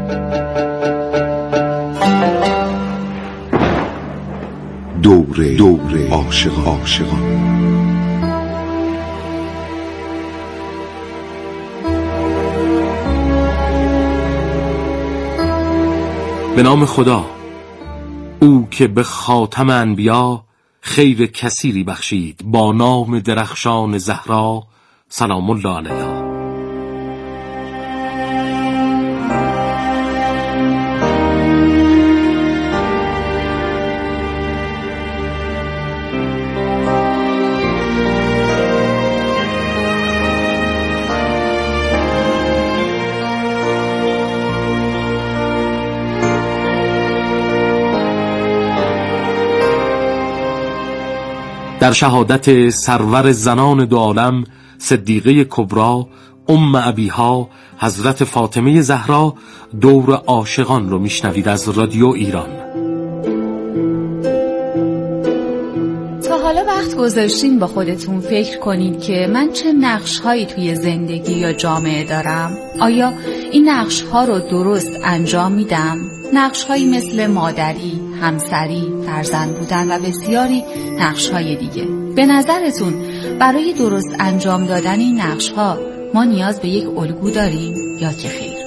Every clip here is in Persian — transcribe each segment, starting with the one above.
دوره عاشقان. به نام خدا، او که به خاتم انبیا خیر کثیری بخشید، با نام درخشان زهرا سلام الله علیها. در شهادت سرور زنان دو عالم صدیقه کبری ام ابیها حضرت فاطمه زهرا، دور عاشقان رو میشنوید از رادیو ایران. تا حالا وقت گذاشتین با خودتون فکر کنید که من چه نقش‌هایی توی زندگی یا جامعه دارم؟ آیا این نقش‌ها رو درست انجام میدم؟ نقش‌هایی مثل مادری، همسری، فرزند بودن و بسیاری نقش‌های دیگه. به نظرتون برای درست انجام دادن این نقش‌ها ما نیاز به یک الگو داریم یا که خیر؟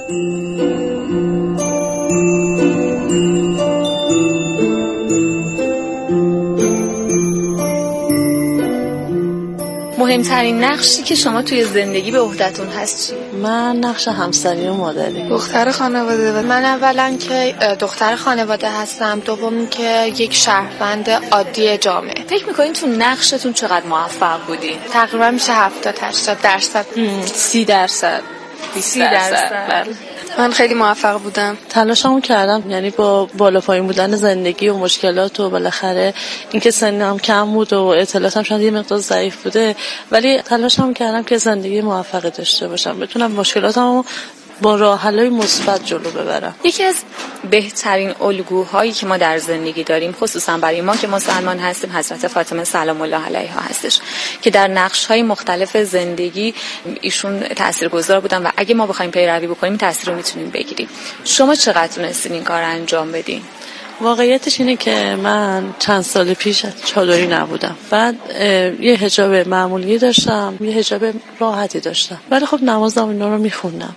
مهمترین نقشی که شما توی زندگی به عهده‌تون هست چیه؟ من نقش همسری و مادری، دختر خانواده. من اولا که دختر خانواده هستم، دوم که یک شهروند عادی جامعه. فکر می‌کنین تو نقشتون چقدر موفق بودین؟ تقریبا میشه 70-80%. 30%. 20%. بله. من خیلی موفق بودم. تلاشمو کردم، یعنی با بالا پایین بودن زندگی و مشکلات و بالاخره اینکه سنم کم بود و اطلاعاتم شاید یه مقدار ضعیف بوده، ولی تلاشمو کردم که زندگی موفقی داشته باشم، بتونم مشکلاتمو با راه حل‌های مثبت جلو ببرم. یکی از بهترین الگوهایی که ما در زندگی داریم، خصوصا برای ما که مسلمان هستیم، حضرت فاطمه سلام الله علیها هستش که در نقش‌های مختلف زندگی ایشون تاثیرگذار بودن و اگه ما بخوایم پیروی بکنیم تاثیر رو میتونیم بگیریم. شما چقدر تونستین این کار انجام بدین؟ واقعیتش اینه که من چند سال پیش چادری نبودم، بعد یه حجاب معمولی داشتم، یه حجاب راحتی داشتم، ولی خب نمازم اینا رو میخوندم.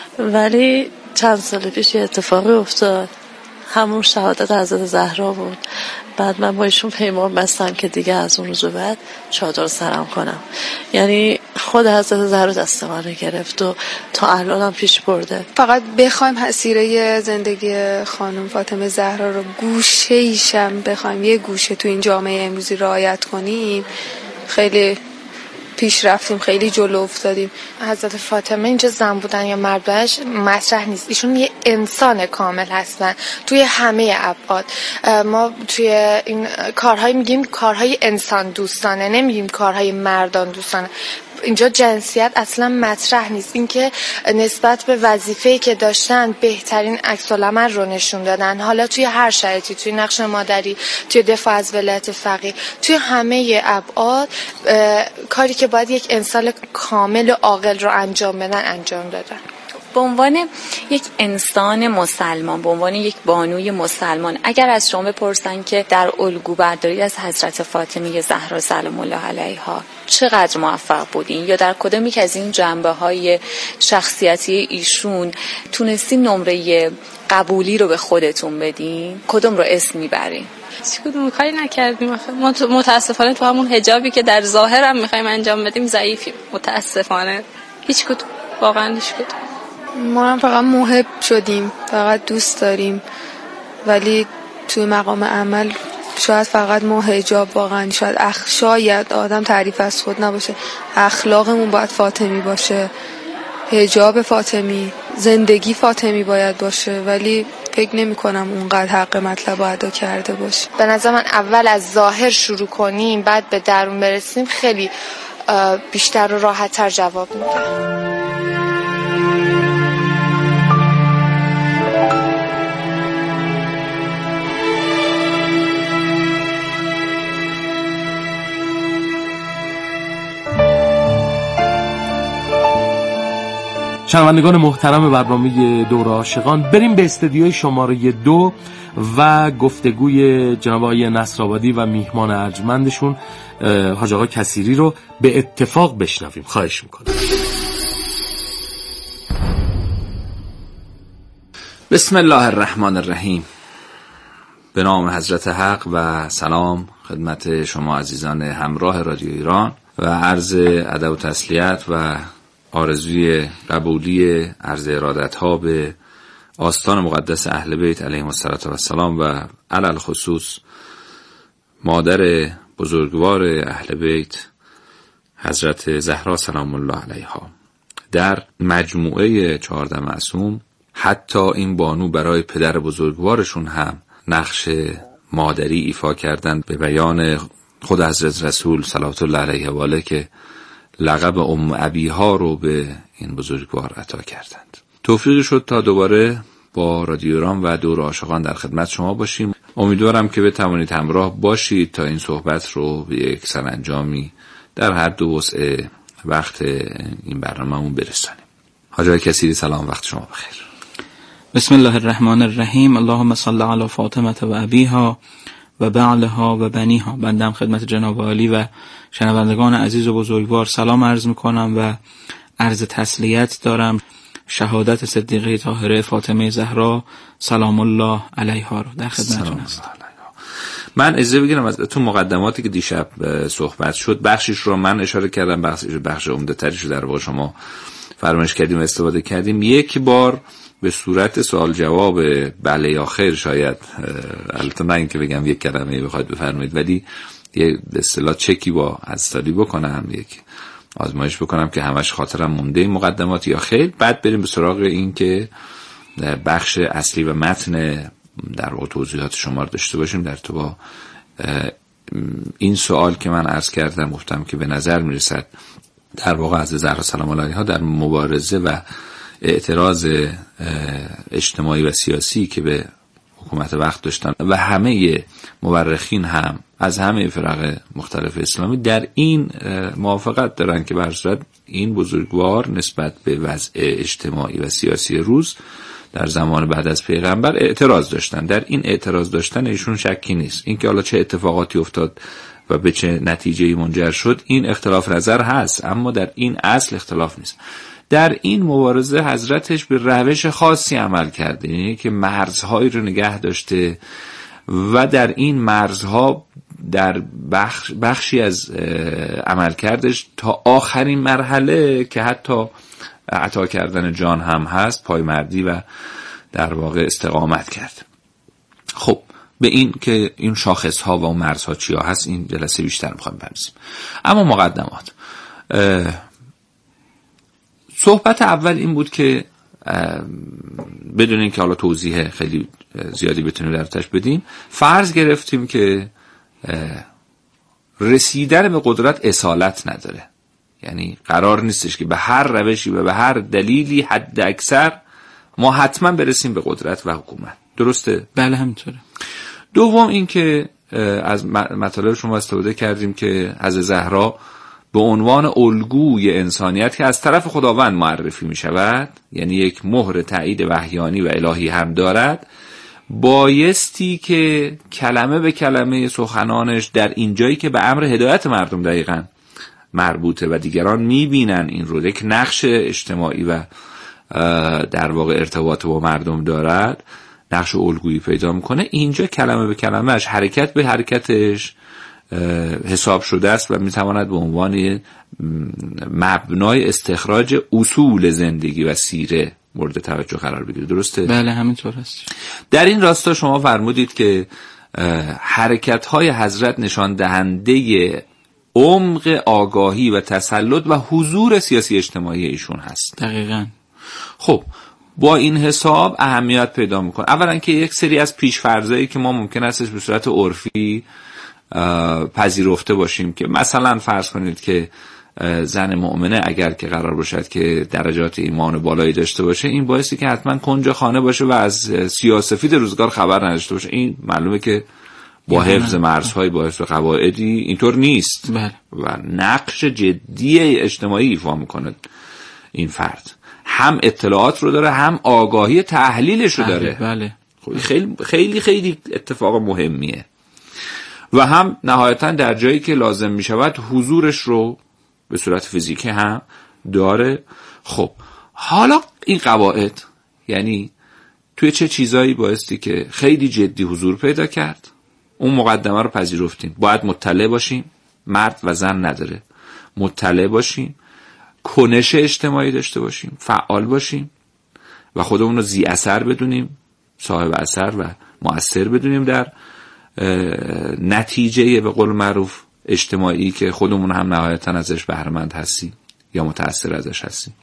ولی چند سال پیش یه اتفاقی افتاد، همون شهادت حضرت زهرا بود. بعد من با ایشون پیمان بستم که دیگه از اون روز بعد چادر سرم کنم. یعنی خود حضرت زهرا دست من رو گرفت و تا الانم پیش برده. فقط بخوایم مسیر زندگی خانم فاطمه زهرا رو گوشه ایشم بخوایم یه گوشه تو این جامعه امروزی رعایت کنیم، خیلی پیش رفتیم، خیلی جلو افتادیم. حضرت فاطمه اینجا زن بودن یا مرد بودنش مطرح نیست، ایشون یه انسان کامل هستن توی همه ابعاد. ما توی این کارهای میگیم کارهای انسان دوستانه، نمیگیم کارهای مردان دوستانه. اینجا جنسیت اصلا مطرح نیست. اینکه نسبت به وظیفه‌ای که داشتن بهترین عکس‌العمل رو نشون دادن، حالا توی هر شرایطی، توی نقش مادری، توی دفاع از ولایت فقیه، توی همه ابعاد کاری که باید یک انسان کامل و عاقل رو انجام بدن انجام دادن. به عنوان یک انسان مسلمان، به عنوان یک بانوی مسلمان، اگر از شما بپرسن که در الگو برداری از حضرت فاطمه زهرا سلام الله علیها چقدر موفق بودین یا در کدومی که از این جنبه‌های شخصیتی ایشون تونستین نمره قبولی رو به خودتون بدین، کدوم رو اسم میبرین؟ هیچ کدوم کاری نکردیم. ما متاسفانه تو همون حجابی که در ظاهر هم می‌خوایم انجام بدیم ضعیفیم. متاسفانه هیچ کدوم، واقعا هیچ کدوم. ما هم فقط محب شدیم، فقط دوست داریم، ولی توی مقام عمل شاید فقط ما حجاب، واقعا شاید آدم تعریف از خود نباشه، اخلاقمون باید فاطمی باشه، حجاب فاطمی، زندگی فاطمی باید باشه، ولی فکر نمی کنم اونقدر حق مطلب رو ادا کرده باشه. به نظر من اول از ظاهر شروع کنیم بعد به درون برسیم خیلی بیشتر و راحت‌تر جواب میده. شنوندگان محترم برنامه دور عاشقان، بریم به استدیوی شماره 2 و گفتگوی جناب آقای نصرآبادی و میهمان ارجمندشون حاج آقا کثیری رو به اتفاق بشنویم. خواهش میکنم. بسم الله الرحمن الرحیم. به نام حضرت حق و سلام خدمت شما عزیزان همراه رادیو ایران و عرض ادب و تسلیت و آرزوی قبولی عرض ارادت‌ها به آستان مقدس اهل بیت علیهم السلام و علل خصوص مادر بزرگوار اهل بیت حضرت زهرا سلام الله علیها. در مجموعه 14 معصوم حتی این بانو برای پدر بزرگوارشون هم نقش مادری ایفا کردند، به بیان خود حضرت رسول صلوات الله علیه و آله که لقب ام ابیها رو به این بزرگوار عطا کردند. توفیقی شد تا دوباره با رادیو ایران و دور عاشقان در خدمت شما باشیم. امیدوارم که بتوانید همراه باشید تا این صحبت رو به یک سرانجامی در هر دو وسع وقت این برنامه‌مون برسانیم. حاج آقای کثیری سلام، وقت شما بخیر. بسم الله الرحمن الرحیم. اللهم صل علی فاطمه و ابیها و بعلها و بنیها. بنده خدمت جناب عالی و شنوندگان عزیز و بزرگوار سلام عرض میکنم و عرض تسلیت دارم. شهادت صدیقه طاهره فاطمه زهرا سلام الله علیها رو در خدمتتون هستم. من اجازه بگیرم از تو مقدماتی که دیشب صحبت شد، بخشش رو من اشاره کردم، بخش عمده‌ترش رو در واقع شما فرمایش کردیم و استفاده کردیم. یک بار به صورت سوال جواب بله یا خیر، شاید البته نه اینکه بگم یک کلمه بخواید بفرمایید، ولی یه به اصطلاح چکی با حضرتعلی بکنم، یک آزمایش بکنم که همش خاطرم مونده این مقدمات یا خیر. بعد بریم به سراغ این که بخش اصلی و متن در واقع توضیحات شما رو داشته باشیم در تو با این سوال که من عرض کردم. گفتم که به نظر میرسد در واقع از زهرا سلام الله علیها در مبارزه و اعتراض اجتماعی و سیاسی که به حکومت وقت داشتن و همه مورخین هم از همه فرق مختلف اسلامی در این موافقت دارن که به هر صورت این بزرگوار نسبت به وضع اجتماعی و سیاسی روز در زمان بعد از پیغمبر اعتراض داشتن. در این اعتراض داشتن ایشون شکی نیست. اینکه حالا چه اتفاقاتی افتاد و به چه نتیجه‌ای منجر شد این اختلاف نظر هست، اما در این اصل اختلاف نیست. در این مبارزه حضرتش به روش خاصی عمل کرده، یعنی که مرزهایی رو نگه داشته و در این مرزها در بخشی از عملکردش تا آخرین مرحله که حتی عطا کردن جان هم هست، پایمردی و در واقع استقامت کرد. خب به این که این شاخص ها و مرزها چیا هست این جلسه بیشتر میخوایم بپردازیم. اما مقدمات، صحبت اول این بود که بدون اینکه حالا توضیح خیلی زیادی بتونیم درتش بدیم، فرض گرفتیم که رسیدن به قدرت اصالت نداره، یعنی قرار نیستش که به هر روشی و به هر دلیلی حد اکثر ما حتما برسیم به قدرت و حکومت. درسته؟ بله همینطوره. دوم این که از مطالب شما استفاده کردیم که حضرت زهرا به عنوان الگوی انسانیت که از طرف خداوند معرفی می شود، یعنی یک مهر تایید وحیانی و الهی هم دارد، بایستی که کلمه به کلمه سخنانش در این جایی که به امر هدایت مردم دقیقاً مربوطه و دیگران می بینن این رو، یک نقش اجتماعی و در واقع ارتباط با مردم دارد، نقش الگویی پیدا میکنه. اینجا کلمه به کلمهش، حرکت به حرکتش حساب شده است و میتواند به عنوان مبنای استخراج اصول زندگی و سیره مورد توجه قرار بگیره. درسته؟ بله همینطور است. در این راستا شما فرمودید که حرکت‌های حضرت نشان دهنده عمق آگاهی و تسلط و حضور سیاسی اجتماعی ایشون هست. دقیقاً. خب با این حساب اهمیت پیدا میکنه. اولا که یک سری از پیش‌فرضایی که ما ممکن استش به صورت عرفی پذیرفته باشیم، که مثلا فرض کنید که زن مؤمنه اگر که قرار باشد که درجات ایمان بالایی داشته باشه، این باعثی که حتما کنج خانه باشه و از سیاسفید روزگار خبر نداشته باشه. این معلومه که با حفظ مرزهای با حفظ قواعدی اینطور نیست. بله. و نقش جدی اجتماعی ایفا میکنه این فرد هم اطلاعات رو داره، هم آگاهی تحلیلش رو داره. بله. خیلی خیلی خیلی اتفاق مهمیه. و هم نهایتا در جایی که لازم می شود حضورش رو به صورت فیزیکی هم داره. خب حالا این قواعد یعنی توی چه چیزایی بایستی که خیلی جدی حضور پیدا کرد؟ اون مقدمه رو پذیرفتیم، باید مطلع باشیم، مرد و زن نداره، مطلع باشیم، کنش اجتماعی داشته باشیم، فعال باشیم و خودمون رو ذی اثر بدونیم، صاحب اثر و مؤثر بدونیم در نتیجه به قول معروف اجتماعی که خودمون هم نهایتا ازش بهره‌مند هستیم یا متأثر ازش هستیم.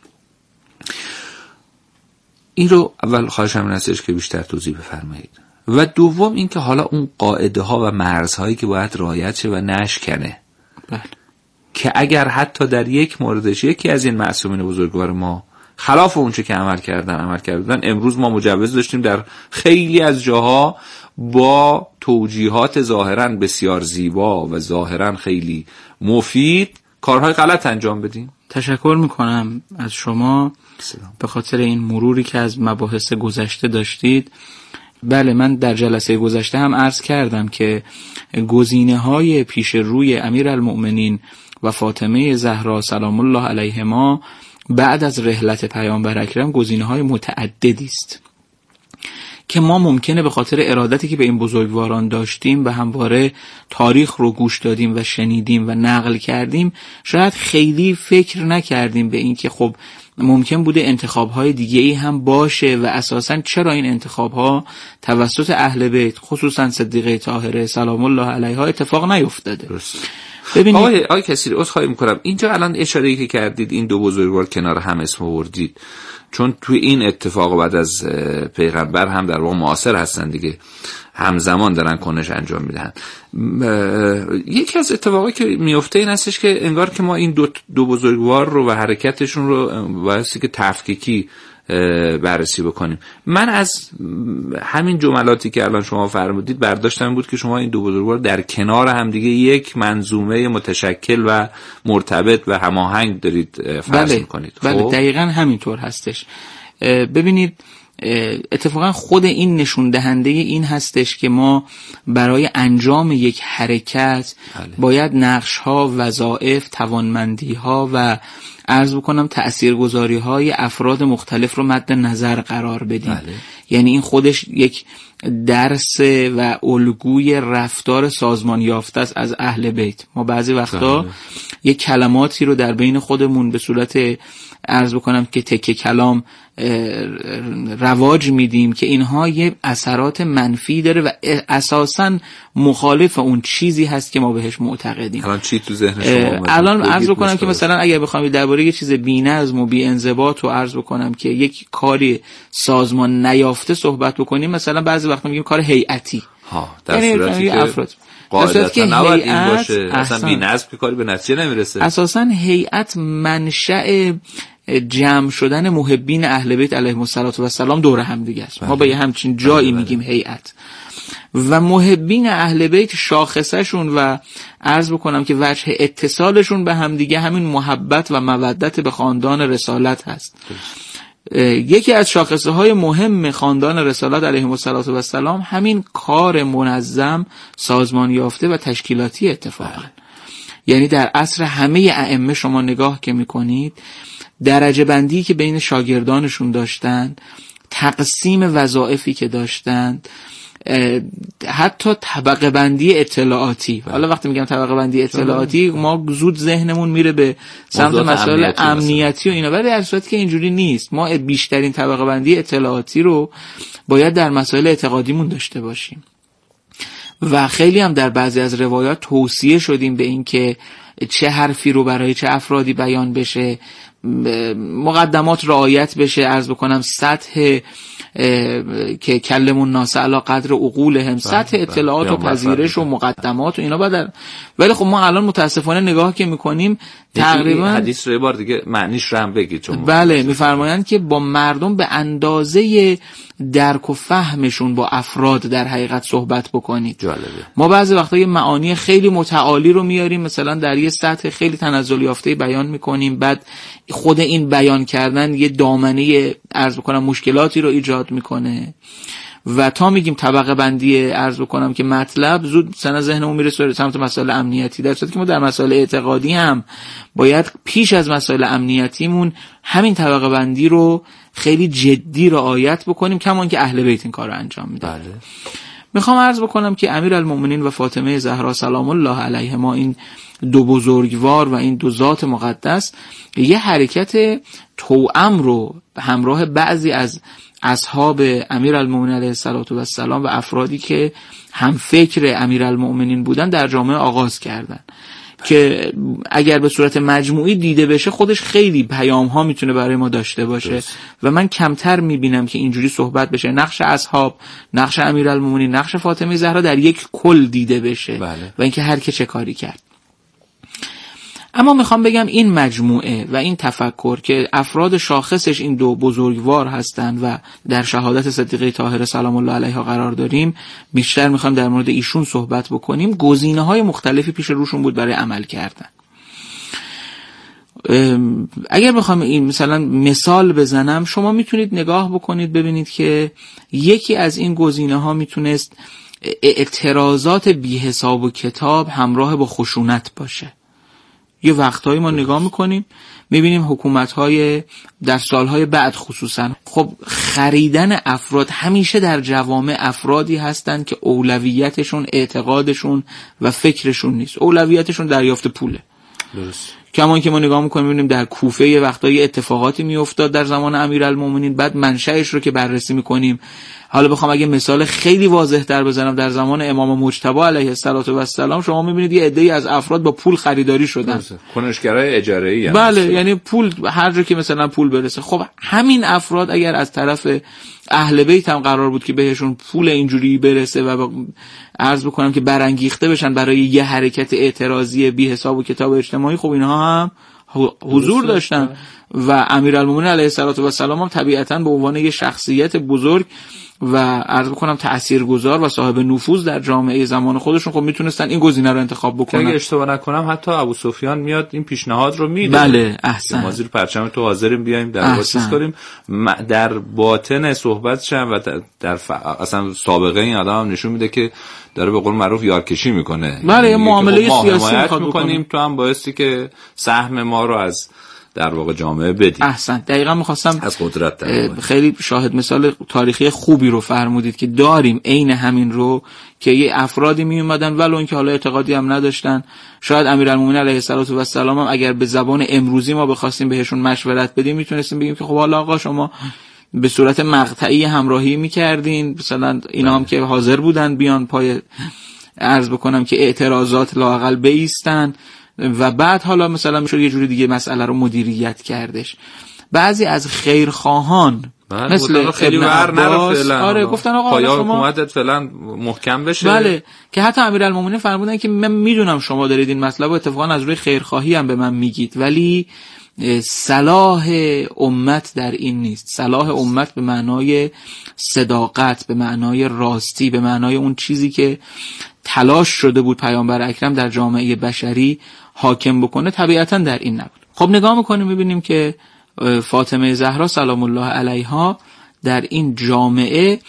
این رو اول خواهشم این هستش که بیشتر توضیح بفرمایید. و دوم این که حالا اون قاعده ها و مرزهایی که باید رعایت شه و نشکنه. بله. که اگر حتی در یک موردش یکی از این معصومین بزرگوار ما خلاف اونچه که عمل کردن، امروز ما مجوز داشتیم در خیلی از جاها با توجیهات ظاهراً بسیار زیبا و ظاهراً خیلی مفید کارهای غلط انجام بدیم. تشکر میکنم از شما به خاطر این مروری که از مباحث گذشته داشتید. بله، من در جلسه گذشته هم عرض کردم که گزینه‌های پیش روی امیرالمؤمنین و فاطمه زهرا سلام الله علیهما بعد از رحلت پیامبر اکرم گزینه‌های متعددی است که ما ممکنه به خاطر ارادتی که به این بزرگواران داشتیم و همواره تاریخ رو گوش دادیم و شنیدیم و نقل کردیم شاید خیلی فکر نکردیم به این که خب ممکن بوده انتخاب‌های دیگه‌ای هم باشه و اساساً چرا این انتخاب‌ها توسط اهل بیت خصوصاً صدیقه طاهره سلام الله علیها اتفاق نیفتاده. ببینید آقای کثیری عذرخواهی می‌کنم، اینجا الان اشاره‌ای که کردید این دو بزرگوار کنار هم اسم آوردید چون توی این اتفاق بعد از پیغمبر هم در واقع معاصر هستن دیگه، همزمان دارن کنش انجام میدن. یکی از اتفاقایی که میفته این هستش که انگار که ما این دو بزرگوار رو و حرکتشون رو واسه که تفکیکی بررسی بکنیم. من از همین جملاتی که الان شما فرمودید برداشتم بود که شما این دو بزرگوار در کنار هم دیگه یک منظومه متشکل و مرتبط و هماهنگ دارید فرض میکنید. بله دقیقاً همینطور هستش. ببینید اتفاقا خود این نشون دهنده این هستش که ما برای انجام یک حرکت باید نقش‌ها، وظایف، توانمندی‌ها و عرض بکنم تأثیرگذاری‌های افراد مختلف رو مد نظر قرار بدیم. یعنی این خودش یک درس و الگوی رفتار سازمان یافته است از اهل بیت. ما بعضی وقتا یک کلماتی رو در بین خودمون به صورت عرض بکنم که تکه کلام رواج میدیم که اینها یه اثرات منفی داره و اساساً مخالف اون چیزی هست که ما بهش معتقدیم. الان چی تو ذهن شما الان عرض بکنم که مثلا اگر بخوام درباره یه چیز بی‌نظم و بی‌انضباط و عرض بکنم که یک کاری سازمان نیافته صحبت بکنیم، مثلا بعضی وقتا میگیم کار هیئتی. در صورتی که افراد قاعدتا نباید این باشه، اصلا بی‌نظم که کاری به نتیجه نمیرسه. اساساً هیئت منشأ جمع شدن محبین اهل بیت علیهم السلام دور هم دیگه است. ما به یه همچین جایی میگیم هیئت و محبین اهل بیت شاخصشون و عرض بکنم که وجه اتصالشون به هم دیگه همین محبت و مودت به خاندان رسالت هست. یکی از شاخصه های مهم خاندان رسالت علیهم السلام همین کار منظم، سازمان یافته و تشکیلاتی اتفاقا. یعنی در عصر همه ائمه شما نگاه که میکنید درجه بندی که بین شاگردانشون داشتند، تقسیم وظایفی که داشتند، حتی طبقه بندی اطلاعاتی. حالا وقتی میگم طبقه بندی اطلاعاتی ما زود ذهنمون میره به سمت مسائل امنیتی و اینا، ولی در صورتی که اینجوری نیست. ما بیشترین طبقه بندی اطلاعاتی رو باید در مسائل اعتقادیمون داشته باشیم و خیلی هم در بعضی از روایات توصیه شدیم به این که چه حرفی رو برای چه افرادی بیان بشه، مقدمات رعایت بشه، عرض بکنم سطح که کلمون الناس علی قدر عقولهم، سطح اطلاعات و پذیرش و مقدمات و اینا بعد. ولی خب ما الان متاسفانه نگاه که میکنیم تقریبا حدیث رو یه بار دیگه معنیش رو هم بگید. چون بله میفرمایند که با مردم به اندازه درک و فهمشون با افراد در حقیقت صحبت بکنید. جالبه. ما بعضی وقتا یه معانی خیلی متعالی رو میاریم مثلا در یه سطح خیلی تنزل یافته بیان میکنیم، بعد خود این بیان کردن یه دامنه عرض بکنم مشکلاتی رو ایجاد میکنه و تا میگیم طبقه بندی عرض بکنم که مطلب زود سن ذهنمون میره سمت مسائل امنیتی، در صورتی که ما در مسائل اعتقادی هم باید پیش از مسائل امنیتیمون همین طبقه بندی رو خیلی جدی رعایت بکنیم، کما اینکه اهل بیت این کار رو انجام میدن. بله. میخوام عرض بکنم که امیرالمومنین و فاطمه زهرا سلام الله علیهما، این دو بزرگوار و این دو ذات مقدس، یه حرکت توأم رو همراه بعضی از اصحاب امیرالمومنین علیه السلام و افرادی که هم فکر امیرالمومنین بودن در جامعه آغاز کردن که اگر به صورت مجموعی دیده بشه خودش خیلی پیام ها میتونه برای ما داشته باشه و من کمتر میبینم که اینجوری صحبت بشه نقش اصحاب، نقش امیرالمومنین، نقش فاطمه زهرا در یک کل دیده بشه. بله. و اینکه هر که چه کاری کرد. اما میخوام بگم این مجموعه و این تفکر که افراد شاخصش این دو بزرگوار هستند و در شهادت صدیقه طاهره سلام الله علیها قرار داریم، بیشتر میخوام در مورد ایشون صحبت بکنیم. گزینه‌های مختلفی پیش روشون بود برای عمل کردن. اگر بخوام این مثلا مثال بزنم، شما میتونید نگاه بکنید ببینید که یکی از این گزینه‌ها میتونست اعتراضات بی حساب و کتاب همراه با خشونت باشه. یه وقتایی ما نگاه میکنیم میبینیم حکومت‌های در سالهای بعد خصوصا خب خریدن افراد، همیشه در جوامع افرادی هستن که اولویتشون اعتقادشون و فکرشون نیست، اولویتشون دریافت پوله. درست. کما که ما نگاه میکنیم میبینیم در کوفه یه وقتایی اتفاقاتی میافتاد در زمان امیرالمومنین، بعد منشأش رو که بررسی میکنیم، حالا بخوام اگه مثال خیلی واضح تر بزنم، در زمان امام مجتبی علیه السلام شما میبینید یه عده‌ای از افراد با پول خریداری شدن، کنشگرای اجاره‌ای. بله، یعنی پول هر جا که مثلا پول برسه. خب همین افراد اگر از طرف اهل بیت هم قرار بود که بهشون پول اینجوری برسه و عرض بکنم که برانگیخته بشن برای یه حرکت اعتراضی بی حساب و کتاب اجتماعی، خب اینها هم حضور داشتن و امیرالمومنین علیه السلام هم طبیعتاً به عنوان یه شخصیت بزرگ و عرض بکنم تاثیرگذار و صاحب نفوذ در جامعه زمان خودشون خب میتونستن این گزینه رو انتخاب بکنن. اگه اشتباه نکنم حتی ابوسفیان میاد این پیشنهاد رو میده. بله، احسن. ما زیر پرچم تو حاضریم بیایم در واسطه کنیم. در باطن صحبتش و در اصلا سابقه این آدم هم نشون میده که داره به قول معروف یارکشی میکنه. بله، معامله سیاسی میکنیم، تو هم بایستی که سهم ما رو از در واقع جامعه بدیم. احسن. دقیقاً می‌خواستم از قدرت خیلی شاهد مثال تاریخی خوبی رو فرمودید که داریم عین همین رو که یه افرادی می اومدن ولو اینکه حالا اعتقادی هم نداشتن، شاید امیرالمومنین علیه السلام هم اگر به زبان امروزی ما بخواستیم بهشون مشورت بدیم میتونستیم بگیم که خب حالا آقا شما به صورت مقطعی همراهی می‌کردین، مثلا اینا هم که حاضر بودن بیان پای عرض بکنم که اعتراضات لااقل بایستن و بعد حالا مثلا میشه یه جوری دیگه مسئله رو مدیریت کردش. بعضی از خیرخواهان مثل خیلی ور نره فعلا، آره گفتن آقا حالا شما حکومتت فعلا محکم بشه. بله، که حتی امیرالمومنین فرمودن که من میدونم شما دارید این مطلب رو اتفاقا از روی خیرخواهی هم به من میگید، ولی صلاح امت در این نیست. صلاح امت به معنای صداقت، به معنای راستی، به معنای اون چیزی که تلاش شده بود پیامبر اکرم در جامعه بشری حاکم بکنه، طبیعتا در این نبود. خب نگاه میکنیم میبینیم که فاطمه زهرا سلام الله علیها در این جامعه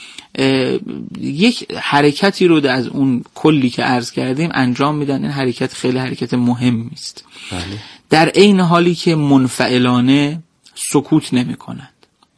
یک حرکتی رو از اون کلی که عرض کردیم انجام میدن. این حرکت خیلی حرکت مهمی است. بله. در عین حالی که منفعلانه سکوت نمی کنند.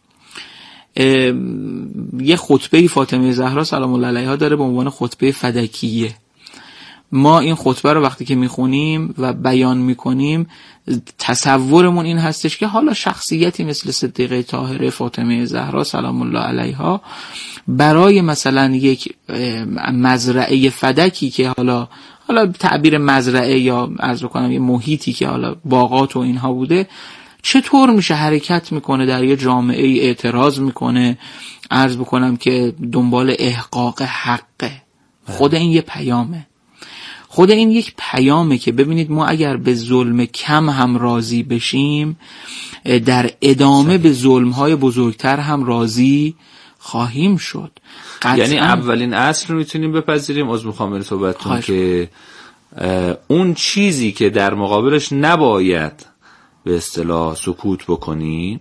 یه خطبه فاطمه زهرا سلام الله علیها داره به عنوان خطبه فدکیه. ما این خطبه رو وقتی که میخونیم و بیان میکنیم تصورمون این هستش که حالا شخصیتی مثل صدیقه طاهره فاطمه زهرا سلام الله علیها برای مثلا یک مزرعه فدکی که حالا تعبیر مزرعه یا عرض کنم یه محیطی که حالا باغات و اینها بوده، چطور میشه حرکت میکنه در یه جامعه اعتراض میکنه، عرض بکنم که دنبال احقاق حقه. خود این یه پیامه، خود این یک پیامه که ببینید ما اگر به ظلم کم هم راضی بشیم، در ادامه به ظلم‌های بزرگتر هم راضی خواهیم شد. یعنی اولین اصل رو میتونیم بپذیریم، از میخوام صحبتتون که اون چیزی که در مقابلش نباید به اصطلاح سکوت بکنیم،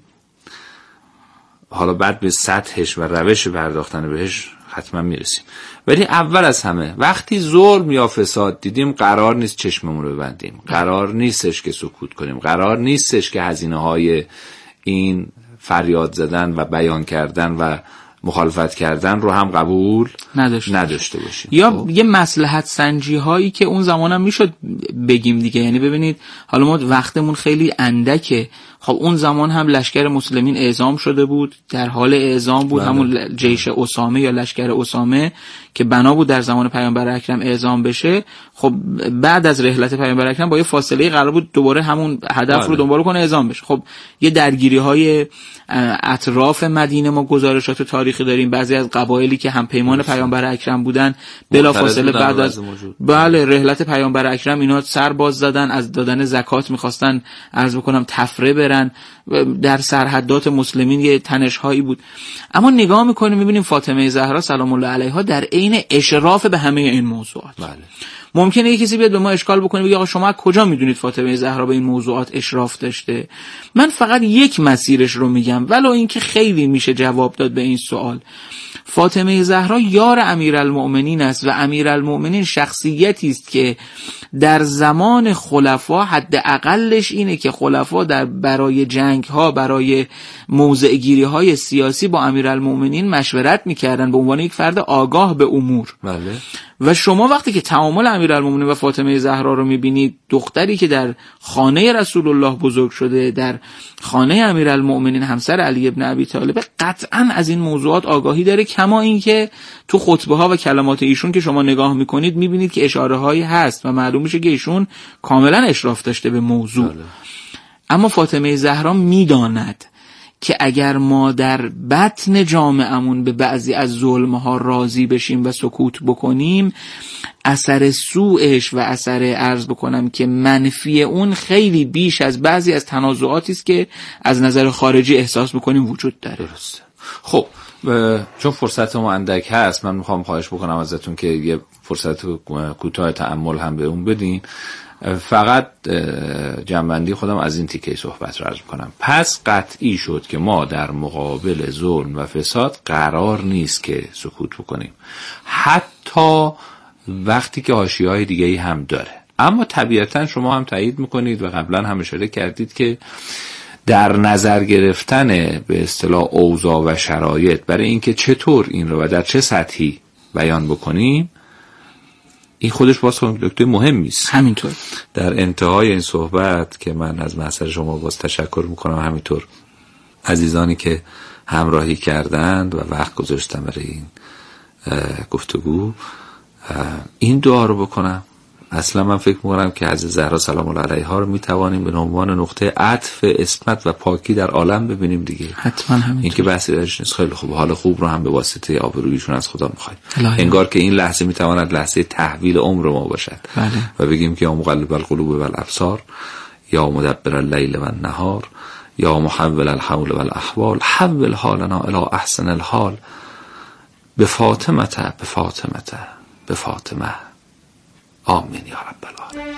حالا بعد به سطحش و روش پرداختن بهش حتما میرسیم، ولی اول از همه وقتی ظلم یا فساد دیدیم قرار نیست چشممون رو ببندیم، قرار نیستش که سکوت کنیم، قرار نیستش که هزینه‌های این فریاد زدن و بیان کردن و مخالفت کردن رو هم قبول نداشته باشیم. یا یه مصلحت سنجی هایی که اون زمان هم میشد بگیم دیگه، یعنی ببینید حالا ما وقتمون خیلی اندکه، خب اون زمان هم لشکر مسلمین اعزام شده بود، در حال اعزام بود، همون جیش اسامه یا لشکر اسامه که بنا بود در زمان پیامبر اکرم اعزام بشه. خب بعد از رحلت پیامبر اکرم با یه فاصله قرار بود دوباره همون هدف رو دنبال کنه، اعزام بشه. خب یه درگیری های اطراف مدینه ما گزارشات تاریخی داریم، بعضی از قبایلی که هم پیمان پیامبر اکرم بودن بلافاصله بعد از رحلت پیامبر اکرم اینا سر باز زدن، از دادن زکات می‌خواستن عرض بکنم تفره برن، در سرحدات مسلمین یه تنش‌هایی بود. اما نگاه می‌کنیم می‌بینیم فاطمه زهرا سلام الله علیها در عین اشراف به همه این موضوعات. ممکنه یه کسی بیاد به ما اشکال بکنه بگه آقا شما از کجا میدونید فاطمه زهرا به این موضوعات اشراف داشته؟ من فقط یک مسیرش رو میگم، ولو اینکه خیلی میشه جواب داد به این سوال. فاطمه زهرا یار امیرالمؤمنین است و امیرالمؤمنین شخصیتی است که در زمان خلفا حداقلش اینه که خلفا برای جنگ ها، برای موضع گیری های سیاسی با امیرالمؤمنین مشورت میکردن به عنوان یک فرد آگاه به امور. بله. و شما وقتی که تعامل امیرالمؤمنین و فاطمه زهرا رو میبینید، دختری که در خانه رسول الله بزرگ شده، در خانه امیرالمؤمنین همسر علی ابن ابی طالب، قطعا از این موضوعات آگاهی داره، کما اینکه تو خطبه ها و کلمات ایشون که شما نگاه میکنید میبینید که اشاره هایی هست و معلوم میشه که ایشون کاملا اشراف داشته به موضوع. اما فاطمه زهرا میداند که اگر ما در بطن جامعه‌مون به بعضی از ظلم‌ها راضی بشیم و سکوت بکنیم، اثر سوءش و اثر عرض بکنم که منفی اون خیلی بیش از بعضی از تنازعاتی است که از نظر خارجی احساس بکنیم وجود داره. درسته. خب چون فرصت ما اندک هست، من میخوام خواهش بکنم ازتون که یه فرصت کوتاه تأمل هم به اون بدین. فقط جنبندی خودم از این تیکه صحبت رو عرض کنم. پس قطعی شد که ما در مقابل ظلم و فساد قرار نیست که سکوت بکنیم، حتی وقتی که حاشیه‌های دیگه‌ای هم داره. اما طبیعتاً شما هم تایید میکنید و قبلا هم اشاره کردید که در نظر گرفتن به اصطلاح اوضاع و شرایط برای اینکه چطور این رو و در چه سطحی بیان بکنیم، این خودش باز نکته مهمی است. همینطور در انتهای این صحبت که من از محضر شما باز تشکر میکنم، همینطور عزیزانی که همراهی کردند و وقت گذاشتن برای این گفتگو، این دعا رو بکنم. اصلا من فکر میکنم که حضرت زهرا سلام الله علیها رو میتوانیم به عنوان نقطه عطف عصمت و پاکی در عالم ببینیم دیگه. حتما همینطور. این که بحثی درش نیست. خیلی خوب، حال خوب رو هم به واسطه آبرویشون از خدا میخوایم. انگار که این لحظه میتواند لحظه تحویل عمر ما باشد. بله. و بگیم که یا مقلب القلوب والابصار، یا مدبر اللیل والنهار، یا محول الحول والاحوال، حول حالنا الی احسن الحال، بفاطمه آمین یا رب العالمین.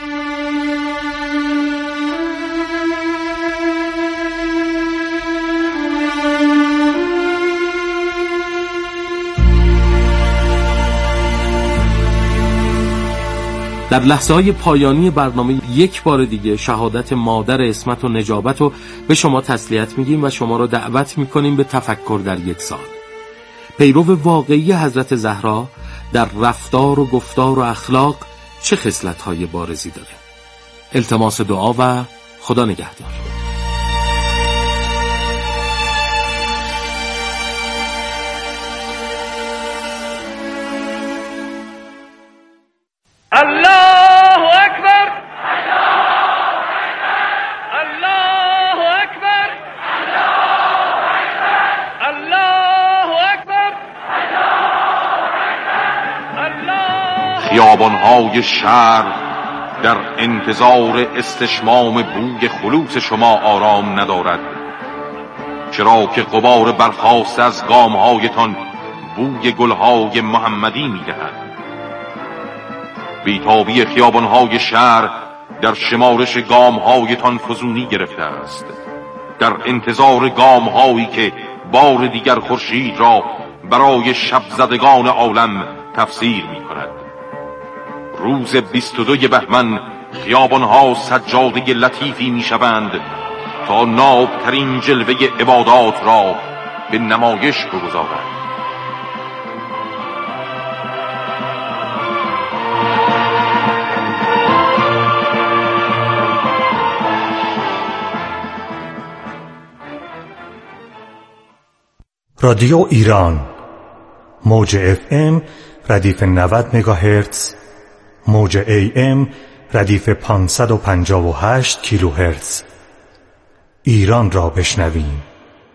در لحظه‌های پایانی برنامه یک بار دیگه شهادت مادر عصمت و نجابت رو به شما تسلیت میگیم و شما رو دعوت میکنیم به تفکر در یک سال. پیرو واقعی حضرت زهرا در رفتار و گفتار و اخلاق چه خصلت‌های بارزی داره؟ التماس دعا و خدا نگهدار. الله اکبر، الله اکبر، الله اکبر، الله. خیابان‌های شهر در انتظار استشمام بوی خلوص شما آرام ندارد، چرا که غبار برخاست از گام‌هایتان بوی گل‌های محمدی می‌دهد. بیتابی خیابان‌های شهر در شمارش گام‌هایتان فزونی گرفته است، در انتظار گام‌هایی که بار دیگر خورشید را برای شب زدگان عالم تفسیر می‌کند. روز 22 بهمن خیابان‌ها سجاده لطیفی می‌شوند تا نابترین جلوه عبادات را به نمایش بگذارند. رادیو ایران، موج FM ردیف 90 مگاهرتز، موج AM ردیف 558 کیلوهرتز. ایران را بشنویم.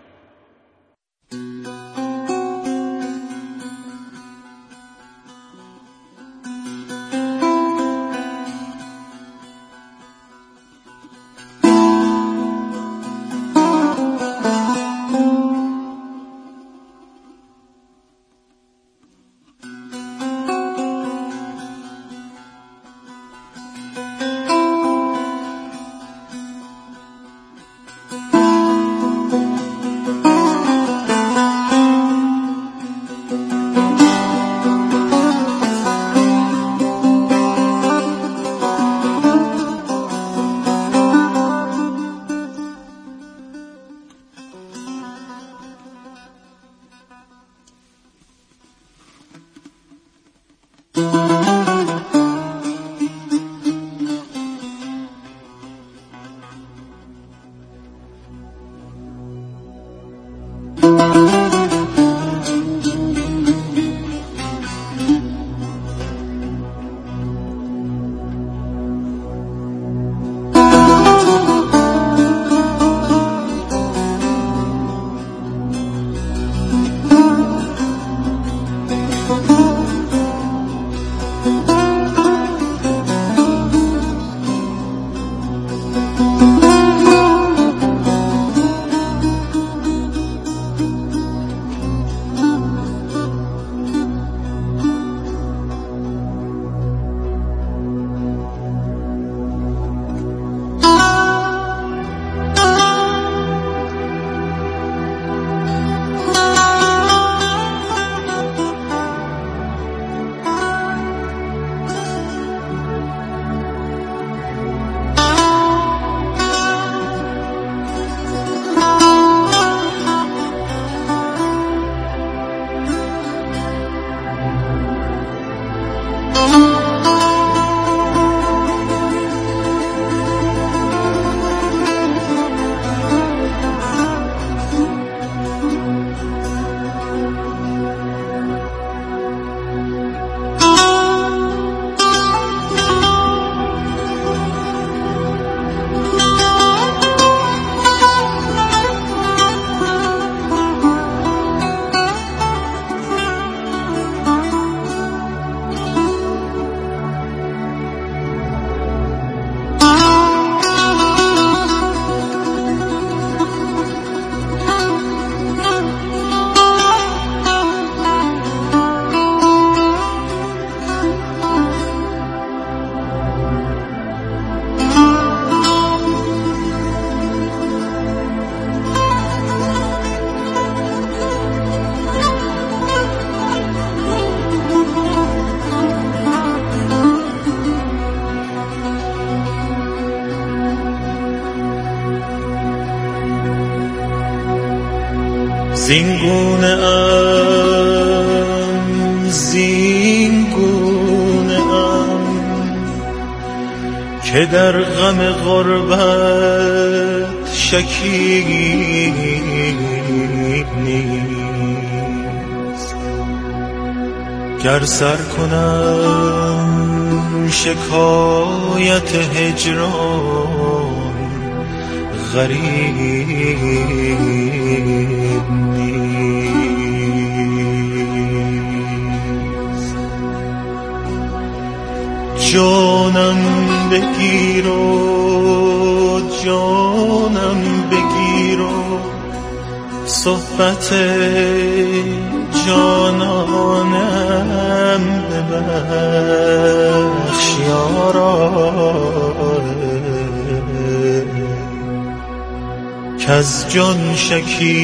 زینگونه که در غم غربت شکیب نیست. گر سر کنم شکایت هجران غریب نیست. جانم بگیر و جانم بگیر و صحبت جانانم ببخش یارا. کز جان شکی